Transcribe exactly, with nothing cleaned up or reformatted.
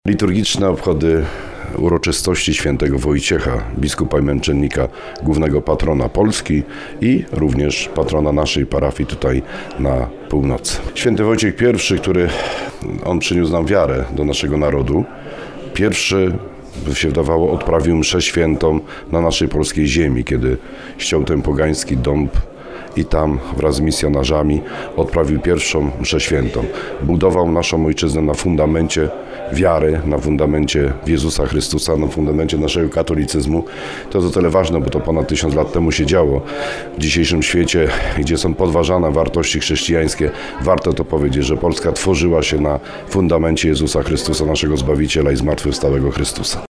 Liturgiczne obchody uroczystości świętego Wojciecha, biskupa i męczennika, głównego patrona Polski i również patrona naszej parafii tutaj na północy. Święty Wojciech pierwszy, który on przyniósł nam wiarę do naszego narodu, pierwszy, by się wydawało, odprawił mszę świętą na naszej polskiej ziemi, kiedy ściął ten pogański dąb i tam wraz z misjonarzami odprawił pierwszą mszę świętą. Budował naszą ojczyznę na fundamencie wiary, na fundamencie Jezusa Chrystusa, na fundamencie naszego katolicyzmu. To jest o tyle ważne, bo to ponad tysiąc lat temu się działo. W dzisiejszym świecie, gdzie są podważane wartości chrześcijańskie, warto to powiedzieć, że Polska tworzyła się na fundamencie Jezusa Chrystusa, naszego Zbawiciela i zmartwychwstałego Chrystusa.